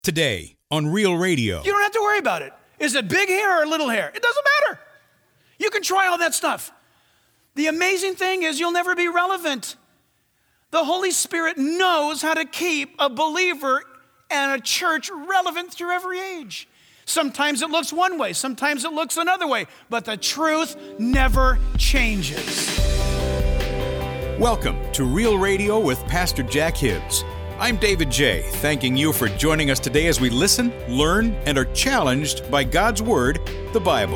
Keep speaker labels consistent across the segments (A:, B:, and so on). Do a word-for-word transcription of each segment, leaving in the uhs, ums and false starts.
A: Today on Real Radio.
B: You don't have to worry about it. Is it big hair or little hair? It doesn't matter. You can try all that stuff. The amazing thing is you'll never be relevant. The Holy Spirit knows how to keep a believer and a church relevant through every age. Sometimes it looks one way, sometimes it looks another way, but the truth never changes.
A: Welcome to Real Radio with Pastor Jack Hibbs. I'm David J., thanking you for joining us today as we listen, learn, and are challenged by God's Word, the Bible.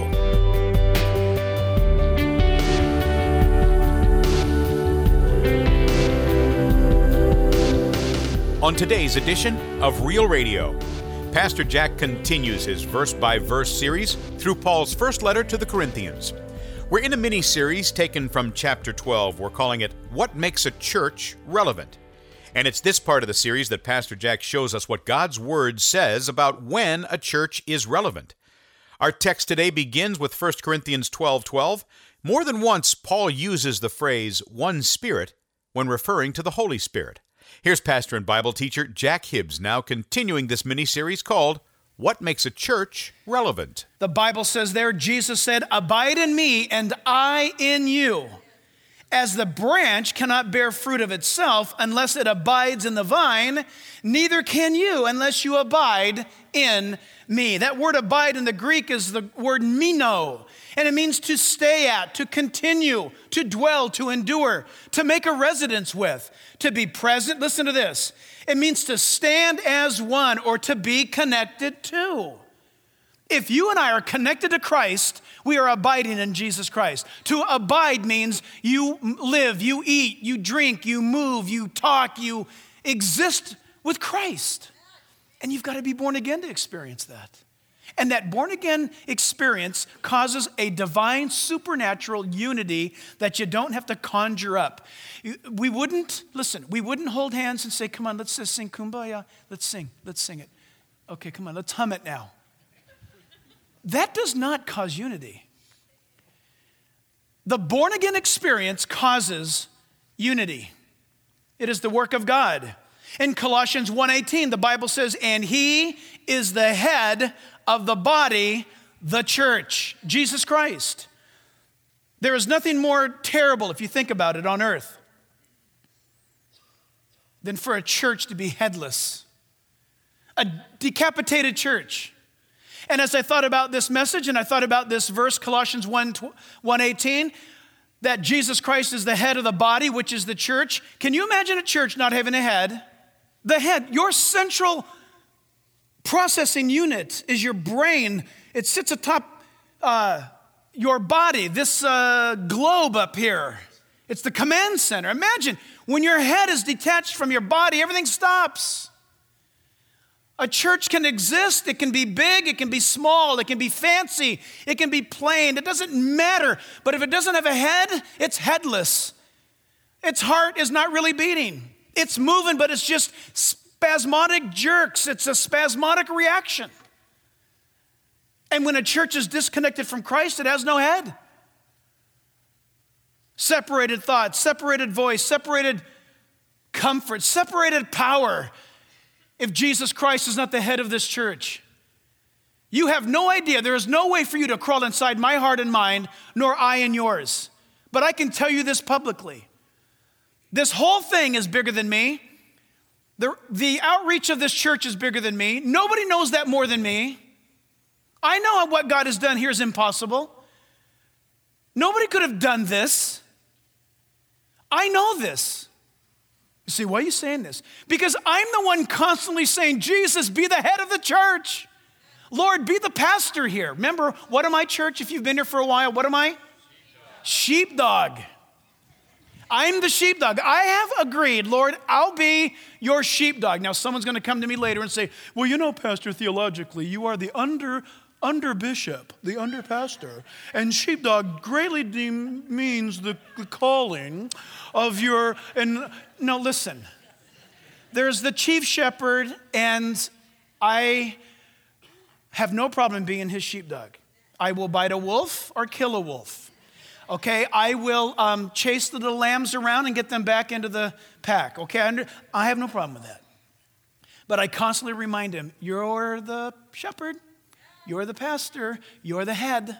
A: On today's edition of Real Radio, Pastor Jack continues his verse-by-verse series through Paul's first letter to the Corinthians. We're in a mini-series taken from chapter twelve. We're calling it, What Makes a Church Relevant? And it's this part of the series that Pastor Jack shows us what God's Word says about when a church is relevant. Our text today begins with First Corinthians twelve twelve. More than once, Paul uses the phrase, one Spirit, when referring to the Holy Spirit. Here's pastor and Bible teacher Jack Hibbs now continuing this mini-series called, What Makes a Church Relevant?
B: The Bible says there, Jesus said, abide in me and I in you. As the branch cannot bear fruit of itself unless it abides in the vine, neither can you unless you abide in me. That word abide in the Greek is the word meno, and it means to stay at, to continue, to dwell, to endure, to make a residence with, to be present. Listen to this. It means to stand as one or to be connected to. If you and I are connected to Christ, we are abiding in Jesus Christ. To abide means you live, you eat, you drink, you move, you talk, you exist with Christ. And you've got to be born again to experience that. And that born again experience causes a divine supernatural unity that you don't have to conjure up. We wouldn't, listen, we wouldn't hold hands and say, come on, let's just sing Kumbaya. Let's sing, let's sing it. Okay, come on, let's hum it now. That does not cause unity. The born again experience causes unity. It is the work of God. In Colossians one eighteen, the Bible says, and he is the head of the body, the church, Jesus Christ. There is nothing more terrible, if you think about it, on earth than for a church to be headless. A decapitated church. And as I thought about this message and I thought about this verse, Colossians one eighteen, that Jesus Christ is the head of the body, which is the church. Can you imagine a church not having a head? The head, your central processing unit is your brain. It sits atop uh, your body, this uh, globe up here. It's the command center. Imagine when your head is detached from your body, everything stops. A church can exist, it can be big, it can be small, it can be fancy, it can be plain, it doesn't matter. But if it doesn't have a head, it's headless. Its heart is not really beating. It's moving, but it's just spasmodic jerks. It's a spasmodic reaction. And when a church is disconnected from Christ, it has no head. Separated thought, separated voice, separated comfort, separated power. If Jesus Christ is not the head of this church, you have no idea. There is no way for you to crawl inside my heart and mind, nor I in yours. But I can tell you this publicly. This whole thing is bigger than me. The, the outreach of this church is bigger than me. Nobody knows that more than me. I know what God has done here is impossible. Nobody could have done this. I know this. You see, why are you saying this? Because I'm the one constantly saying, Jesus, be the head of the church. Lord, be the pastor here. Remember, what am I, church? If you've been here for a while, what am I? Sheepdog. Sheepdog. I'm the sheepdog. I have agreed, Lord, I'll be your sheepdog. Now, someone's going to come to me later and say, well, you know, Pastor, theologically, you are the under under bishop, the under pastor, and sheepdog greatly demeans the, the calling of your, and no, listen, there's the chief shepherd, and I have no problem being his sheepdog. I will bite a wolf or kill a wolf. Okay, I will um, chase the little lambs around and get them back into the pack. Okay, I, under, I have no problem with that. But I constantly remind him, you're the shepherd, you're the pastor, you're the head.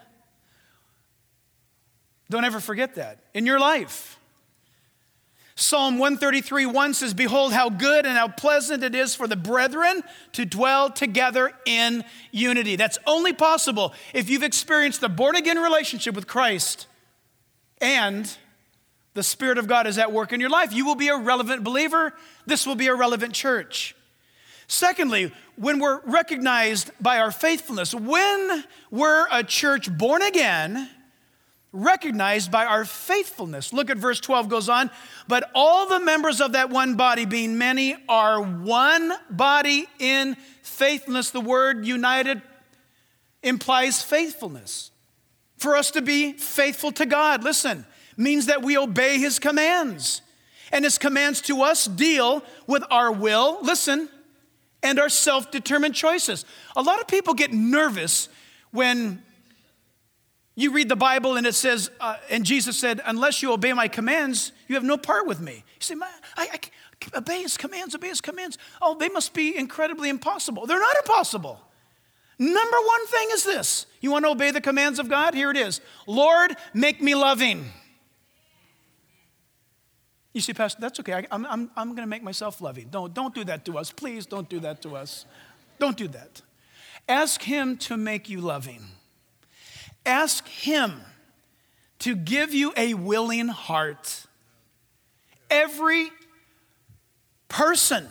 B: Don't ever forget that in your life. Psalm one thirty-three, one says, behold how good and how pleasant it is for the brethren to dwell together in unity. That's only possible if you've experienced the born-again relationship with Christ and the Spirit of God is at work in your life. You will be a relevant believer. This will be a relevant church. Secondly, when we're recognized by our faithfulness, when we're a church born again, recognized by our faithfulness. Look at verse twelve goes on. But all the members of that one body, being many, are one body in faithfulness. The word united implies faithfulness. For us to be faithful to God, listen, means that we obey his commands. And his commands to us deal with our will, listen, and our self-determined choices. A lot of people get nervous when you read the Bible and it says, uh, and Jesus said, unless you obey my commands, you have no part with me. You say, man, I, I obey his commands, obey his commands. Oh, they must be incredibly impossible. They're not impossible. Number one thing is this. You want to obey the commands of God? Here it is. Lord, make me loving. You see, Pastor, that's okay. I, I'm, I'm, I'm going to make myself loving. Don't, don't do that to us. Please don't do that to us. Don't do that. Ask him to make you loving. Ask him to give you a willing heart. Every person,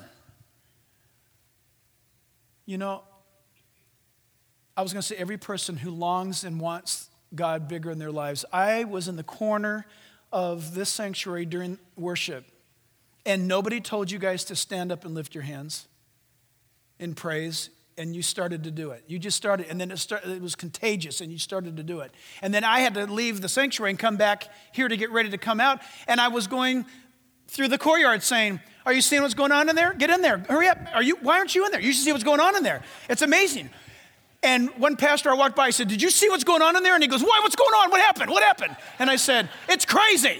B: you know, I was going to say every person who longs and wants God bigger in their lives. I was in the corner of this sanctuary during worship, and nobody told you guys to stand up and lift your hands in praise. And you started to do it. You just started, and then it, started, it was contagious, and you started to do it. And then I had to leave the sanctuary and come back here to get ready to come out. And I was going through the courtyard saying, are you seeing what's going on in there? Get in there. Hurry up. Are you? Why aren't you in there? You should see what's going on in there. It's amazing. And one pastor I walked by, I said, did you see what's going on in there? And he goes, why? What's going on? What happened? What happened? And I said, it's crazy.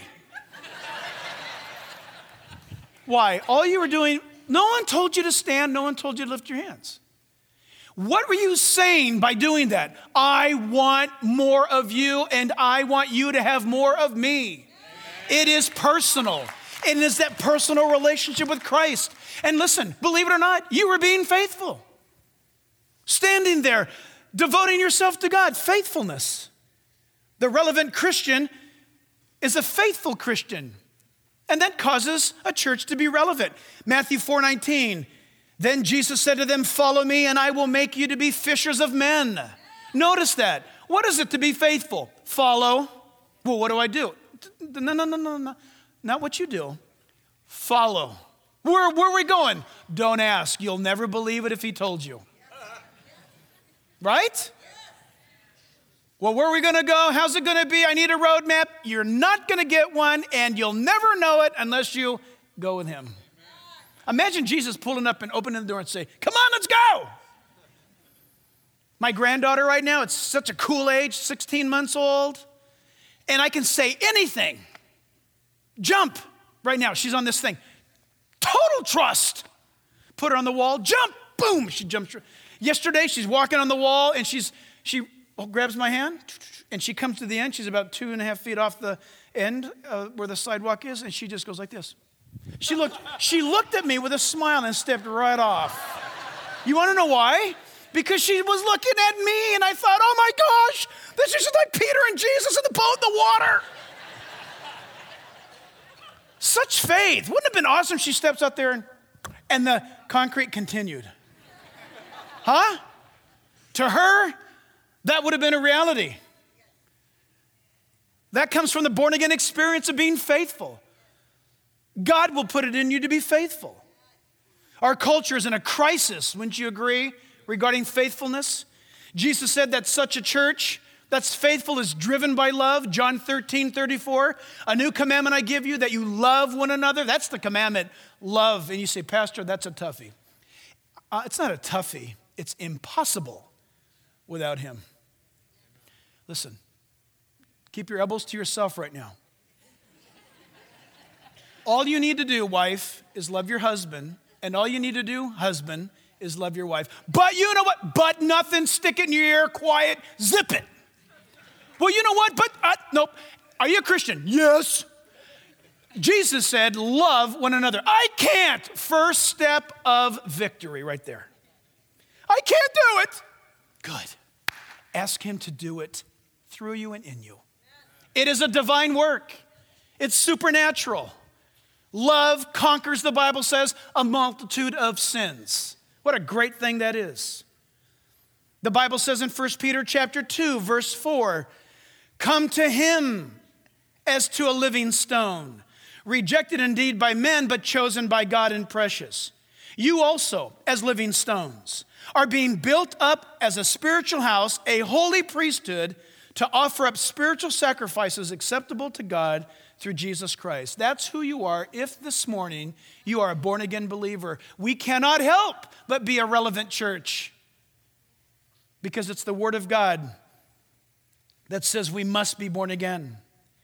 B: Why? All you were doing, no one told you to stand. No one told you to lift your hands. What were you saying by doing that? I want more of you, and I want you to have more of me. It is personal. It is that personal relationship with Christ. And listen, believe it or not, you were being faithful. Standing there, devoting yourself to God, faithfulness. The relevant Christian is a faithful Christian. And that causes a church to be relevant. Matthew four nineteen. Then Jesus said to them, follow me and I will make you to be fishers of men. Notice that. What is it to be faithful? Follow. Well, what do I do? No, no, no, no, no. Not what you do. Follow. Where, where are we going? Don't ask. You'll never believe it if he told you. Right? Well, where are we going to go? How's it going to be? I need a roadmap. You're not going to get one, and you'll never know it unless you go with him. Imagine Jesus pulling up and opening the door and say, come on, let's go. My granddaughter right now, it's such a cool age, sixteen months old, and I can say anything. Jump. Right now, she's on this thing. Total trust. Put her on the wall, jump, boom, she jumps. Yesterday, she's walking on the wall, and she's she grabs my hand, and she comes to the end. She's about two and a half feet off the end uh, where the sidewalk is, and she just goes like this. She looked, she looked at me with a smile and stepped right off. You want to know why? Because she was looking at me and I thought, oh my gosh, this is just like Peter and Jesus in the boat in the water. Such faith. Wouldn't it have been awesome if she steps out there and, and the concrete continued? Huh? To her, that would have been a reality. That comes from the born-again experience of being faithful. God will put it in you to be faithful. Our culture is in a crisis, wouldn't you agree, regarding faithfulness? Jesus said that such a church that's faithful is driven by love. John thirteen thirty-four, a new commandment I give you, that you love one another. That's the commandment, love. And you say, Pastor, that's a toughie. Uh, it's not a toughie. It's impossible without him. Listen, keep your elbows to yourself right now. All you need to do, wife, is love your husband And all you need to do, husband, is love your wife. But you know what? But nothing, stick it in your ear, quiet, zip it. Well, you know what? But, uh, nope. Are you a Christian? Yes. Jesus said, love one another. I can't. First step of victory right there. I can't do it. Good. Ask him to do it through you and in you. It is a divine work. It's supernatural. Love conquers, the Bible says, a multitude of sins. What a great thing that is. The Bible says in First Peter chapter two, verse four, come to him as to a living stone, rejected indeed by men, but chosen by God and precious. You also, as living stones, are being built up as a spiritual house, a holy priesthood, to offer up spiritual sacrifices acceptable to God through Jesus Christ. That's who you are if this morning you are a born-again believer. We cannot help but be a relevant church because it's the Word of God that says we must be born again.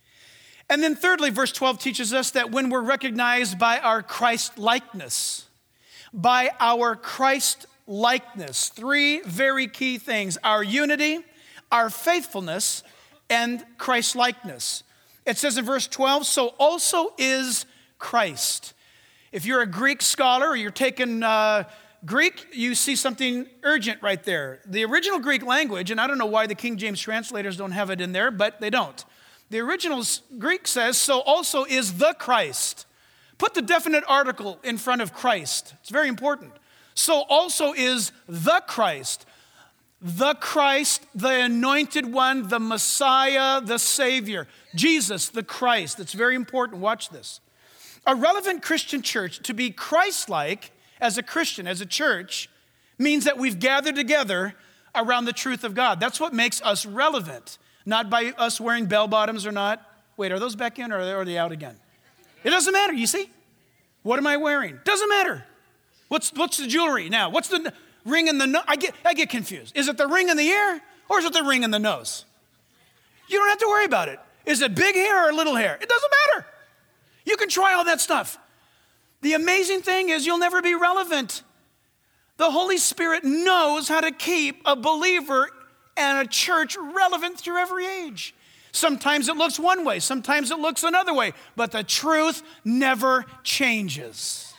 B: And then thirdly, verse twelve teaches us that when we're recognized by our Christ-likeness, by our Christ-likeness, three very key things: our unity, our faithfulness, and Christ-likeness. It says in verse twelve, so also is Christ. If you're a Greek scholar or you're taking uh, Greek, you see something urgent right there. The original Greek language, and I don't know why the King James translators don't have it in there, but they don't. The original Greek says, so also is the Christ. Put the definite article in front of Christ. It's very important. So also is the Christ. The Christ, the anointed one, the Messiah, the Savior. Jesus, the Christ. It's very important. Watch this. A relevant Christian church, to be Christ-like as a Christian, as a church, means that we've gathered together around the truth of God. That's what makes us relevant, not by us wearing bell bottoms or not. Wait, are those back in or are they out again? It doesn't matter, you see? What am I wearing? Doesn't matter. What's, what's the jewelry now? What's the ring in the nose? I get, I get confused. Is it the ring in the ear or is it the ring in the nose? You don't have to worry about it. Is it big hair or little hair? It doesn't matter. You can try all that stuff. The amazing thing is you'll never be relevant. The Holy Spirit knows how to keep a believer and a church relevant through every age. Sometimes it looks one way, sometimes it looks another way, but the truth never changes.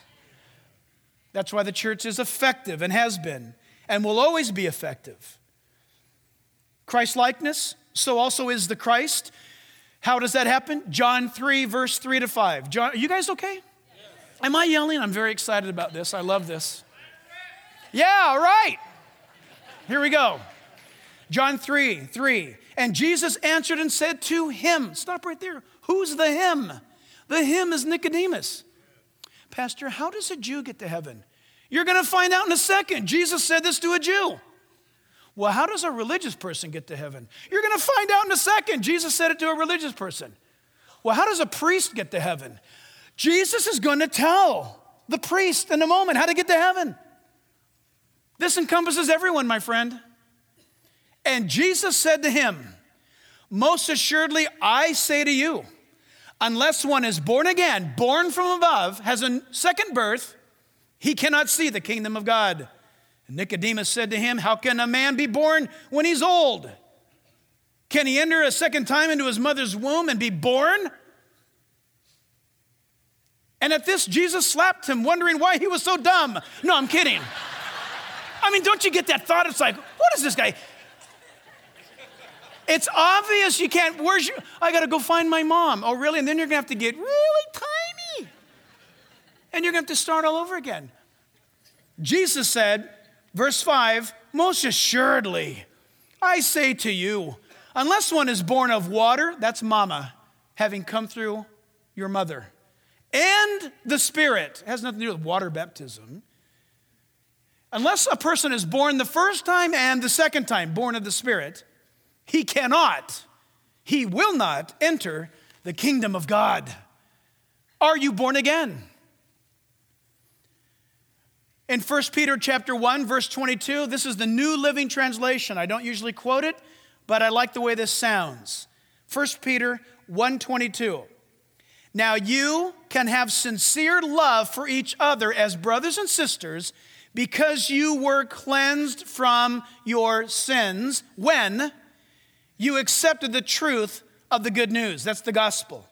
B: That's why the church is effective and has been and will always be effective. Christ-likeness, so also is the Christ. How does that happen? John three, verse three to five. John, are you guys okay? Yes. Am I yelling? I'm very excited about this. I love this. Yeah, all right. Here we go. John three, three. And Jesus answered and said to him, stop right there. Who's the him? The him is Nicodemus. Pastor, how does a Jew get to heaven? You're going to find out in a second. Jesus said this to a Jew. Well, how does a religious person get to heaven? You're going to find out in a second. Jesus said it to a religious person. Well, how does a priest get to heaven? Jesus is going to tell the priest in a moment how to get to heaven. This encompasses everyone, my friend. And Jesus said to him, most assuredly, I say to you, unless one is born again, born from above, has a second birth, he cannot see the kingdom of God. And Nicodemus said to him, how can a man be born when he's old? Can he enter a second time into his mother's womb and be born? And at this, Jesus slapped him, wondering why he was so dumb. No, I'm kidding. I mean, don't you get that thought? It's like, what is this guy? It's obvious you can't, where's your, I got to go find my mom. Oh, really? And then you're going to have to get really tiny. And you're going to have to start all over again. Jesus said, verse five, most assuredly, I say to you, unless one is born of water, that's mama, having come through your mother, and the Spirit, it has nothing to do with water baptism. Unless a person is born the first time and the second time, born of the Spirit, he cannot, he will not enter the kingdom of God. Are you born again? In First Peter chapter one, verse twenty-two, this is the New Living Translation. I don't usually quote it, but I like the way this sounds. First Peter one twenty-two. Now you can have sincere love for each other as brothers and sisters because you were cleansed from your sins when you accepted the truth of the good news. That's the gospel.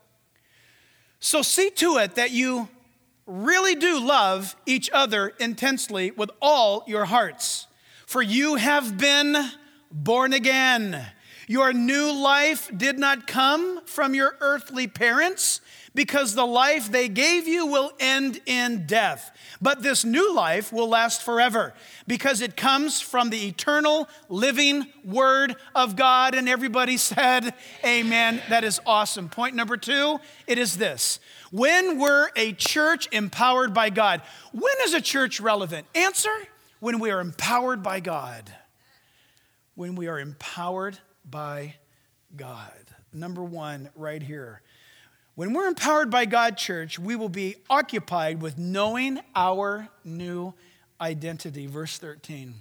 B: So see to it that you really do love each other intensely with all your hearts. For you have been born again. Your new life did not come from your earthly parents, because the life they gave you will end in death. But this new life will last forever, because it comes from the eternal, living Word of God. And everybody said, amen. That is awesome. Point number two, it is this. When we're a church empowered by God, when is a church relevant? Answer, when we are empowered by God. When we are empowered by God. Number one, right here. When we're empowered by God, church, we will be occupied with knowing our new identity. Verse thirteen.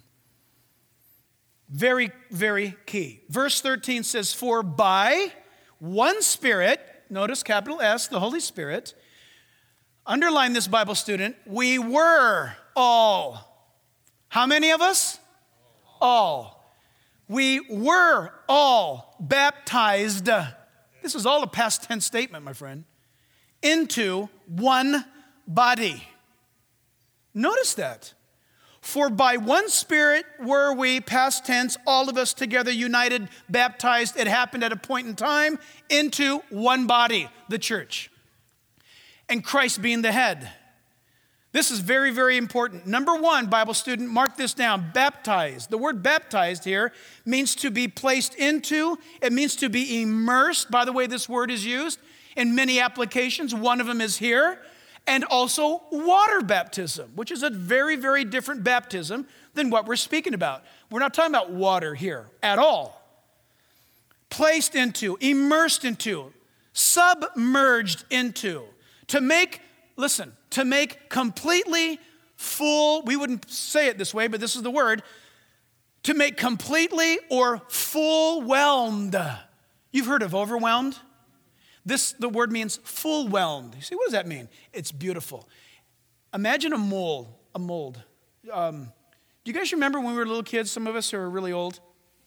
B: Very, very key. Verse thirteen says, for by one Spirit, notice capital S, the Holy Spirit, underline this, Bible student, we were all. How many of us? All. We were all baptized. This is all a past tense statement, my friend. Into one body. Notice that. For by one Spirit were we, past tense, all of us together united, baptized. It happened at a point in time, into one body, the church. And Christ being the head. This is very, very important. Number one, Bible student, mark this down, baptized. The word baptized here means to be placed into. It means to be immersed. By the way, this word is used in many applications. One of them is here. And also water baptism, which is a very, very different baptism than what we're speaking about. We're not talking about water here at all. Placed into, immersed into, submerged into, to make, listen, to make completely full, we wouldn't say it this way, but this is the word, to make completely or full whelmed. You've heard of overwhelmed? This, the word means full whelmed. You say, what does that mean? It's beautiful. Imagine a mold, a mold. Um, do you guys remember when we were little kids, some of us who are really old?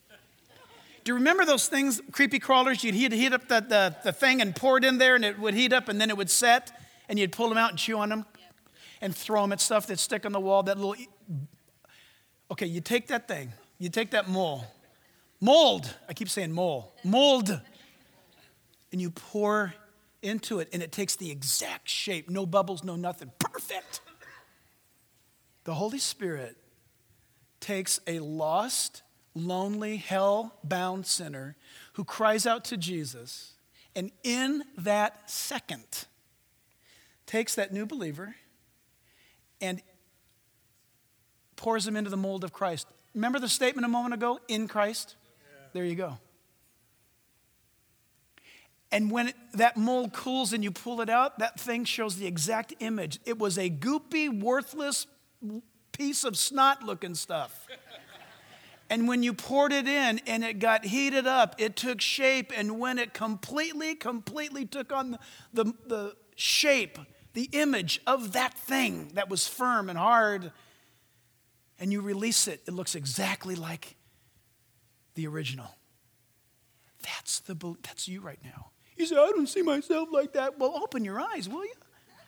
B: Do you remember those things, creepy crawlers? You'd heat, heat up the, the, the thing and pour it in there and it would heat up and then it would set. And you'd pull them out and chew on them and throw them at stuff that stick on the wall, that little, okay, you take that thing, you take that mold, mold, I keep saying mold, mold, and you pour into it, and it takes the exact shape, no bubbles, no nothing, perfect. The Holy Spirit takes a lost, lonely, hell-bound sinner who cries out to Jesus, and in that second, takes that new believer and pours him into the mold of Christ. Remember the statement a moment ago? In Christ? Yeah. There you go. And when it, that mold cools and you pull it out, that thing shows the exact image. It was a goopy, worthless piece of snot-looking stuff. And when you poured it in and it got heated up, it took shape. And when it completely, completely took on the, the, the shape, the image of that thing that was firm and hard, and you release it, it looks exactly like the original. That's the that's you right now. You say, I don't see myself like that. Well, open your eyes, will you?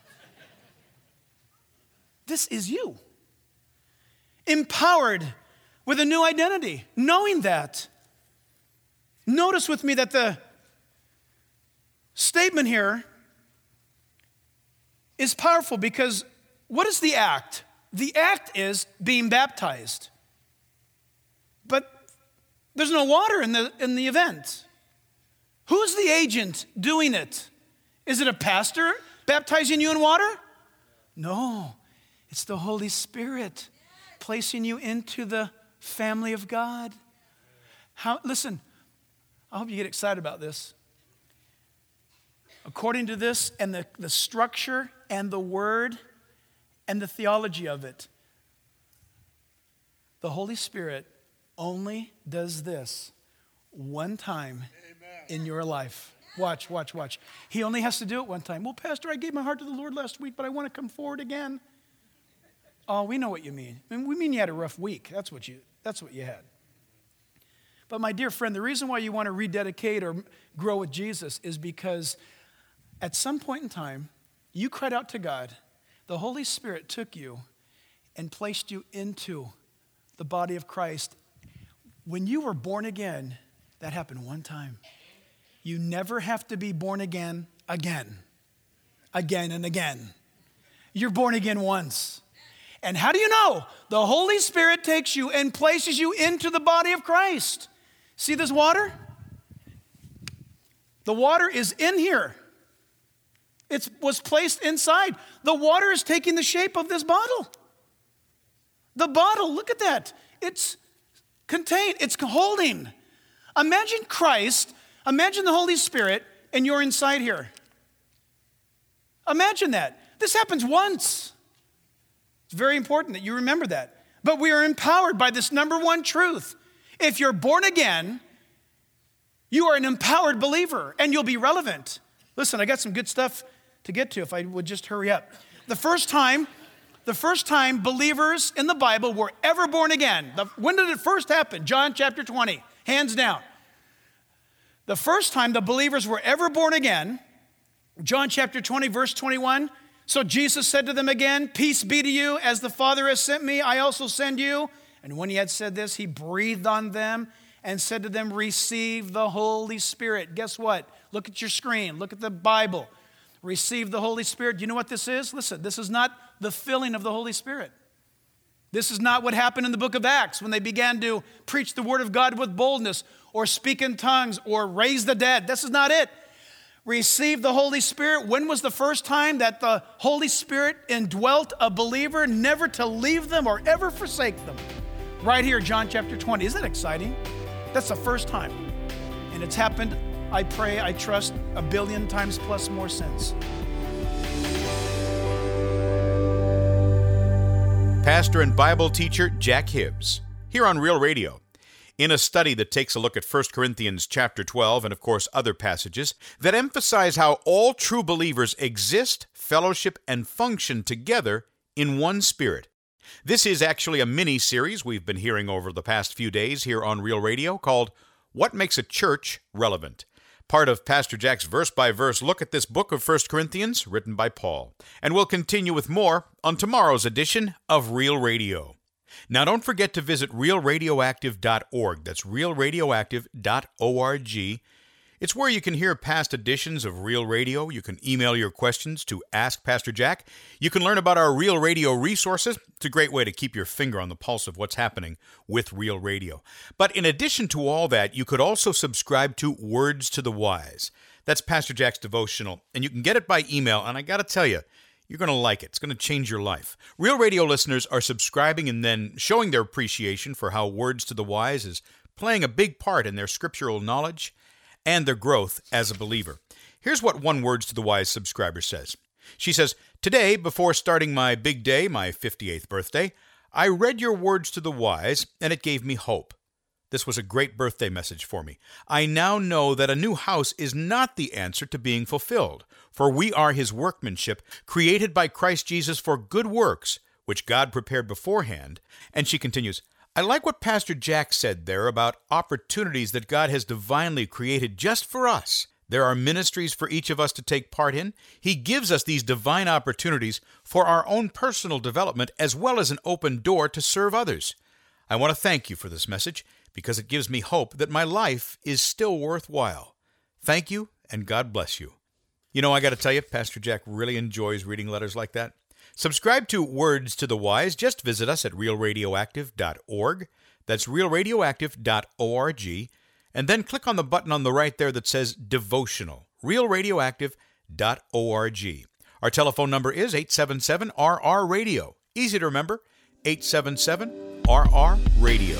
B: This is you. Empowered with a new identity, knowing that. Notice with me that the statement here is powerful because what is the act? The act is being baptized. But there's no water in the, in the event. Who's the agent doing it? Is it a pastor baptizing you in water? No, it's the Holy Spirit placing you into the family of God. How, listen, I hope you get excited about this. According to this and the, the structure and the word and the theology of it, the Holy Spirit only does this one time Amen. In your life. Watch, watch, watch. He only has to do it one time. Well, Pastor, I gave my heart to the Lord last week, but I want to come forward again. Oh, we know what you mean. I mean, we mean you had a rough week. That's what you, that's what you had. But my dear friend, the reason why you want to rededicate or grow with Jesus is because at some point in time, you cried out to God. The Holy Spirit took you and placed you into the body of Christ. When you were born again, that happened one time. You never have to be born again again, again and again. You're born again once. And how do you know? The Holy Spirit takes you and places you into the body of Christ. See this water? The water is in here. It was placed inside. The water is taking the shape of this bottle. The bottle, look at that. It's contained, it's holding. Imagine Christ, imagine the Holy Spirit, and you're inside here. Imagine that. This happens once. It's very important that you remember that. But we are empowered by this number one truth. If you're born again, you are an empowered believer, and you'll be relevant. Listen, I got some good stuff to get to if I would just hurry up. The first time, the first time believers in the Bible were ever born again. The, when did it first happen? John chapter twenty, hands down. The first time the believers were ever born again, John chapter twenty, verse twenty-one. So Jesus said to them again, peace be to you, as the Father has sent me, I also send you. And when he had said this, he breathed on them and said to them, receive the Holy Spirit. Guess what? Look at your screen. Look at the Bible. Receive the Holy Spirit. Do you know what this is? Listen, this is not the filling of the Holy Spirit. This is not what happened in the book of Acts when they began to preach the word of God with boldness or speak in tongues or raise the dead. This is not it. Receive the Holy Spirit. When was the first time that the Holy Spirit indwelt a believer, never to leave them or ever forsake them? Right here, John chapter twenty. Isn't that exciting? That's the first time. And it's happened, I pray, I trust, a billion times plus more since.
A: Pastor and Bible teacher Jack Hibbs, here on Real Radio. In a study that takes a look at First Corinthians chapter twelve and, of course, other passages that emphasize how all true believers exist, fellowship, and function together in one spirit. This is actually a mini-series we've been hearing over the past few days here on Real Radio called What Makes a Church Relevant? Part of Pastor Jack's verse-by-verse look at this book of First Corinthians written by Paul. And we'll continue with more on tomorrow's edition of Real Radio. Now, don't forget to visit real radioactive dot org. That's real radioactive dot org. It's where you can hear past editions of Real Radio. You can email your questions to Ask Pastor Jack. You can learn about our Real Radio resources. It's a great way to keep your finger on the pulse of what's happening with Real Radio. But in addition to all that, you could also subscribe to Words to the Wise. That's Pastor Jack's devotional, and you can get it by email, and I got to tell you, you're going to like it. It's going to change your life. Real Radio listeners are subscribing and then showing their appreciation for how Words to the Wise is playing a big part in their scriptural knowledge and their growth as a believer. Here's what one Words to the Wise subscriber says. She says, today, before starting my big day, my fifty-eighth birthday, I read your Words to the Wise, and it gave me hope. This was a great birthday message for me. I now know that a new house is not the answer to being fulfilled, for we are his workmanship, created by Christ Jesus for good works, which God prepared beforehand. And she continues, I like what Pastor Jack said there about opportunities that God has divinely created just for us. There are ministries for each of us to take part in. He gives us these divine opportunities for our own personal development as well as an open door to serve others. I want to thank you for this message because it gives me hope that my life is still worthwhile. Thank you, and God bless you. You know, I got to tell you, Pastor Jack really enjoys reading letters like that. Subscribe to Words to the Wise. Just visit us at real radioactive dot org. That's real radioactive dot org. And then click on the button on the right there that says Devotional, real radioactive dot org. Our telephone number is eight seven seven R R radio. Easy to remember, eight seven seven R R radio.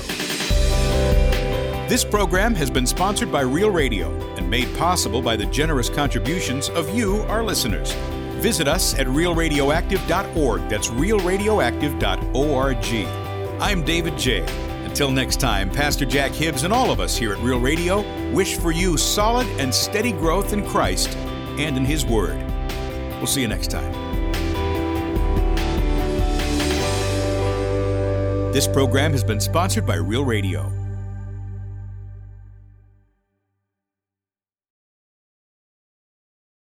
A: This program has been sponsored by Real Radio and made possible by the generous contributions of you, our listeners. Visit us at real radioactive dot org. That's real radioactive dot org. I'm David J., and Till next time, Pastor Jack Hibbs and all of us here at Real Radio wish for you solid and steady growth in Christ and in His Word. We'll see you next time. This program has been sponsored by Real Radio.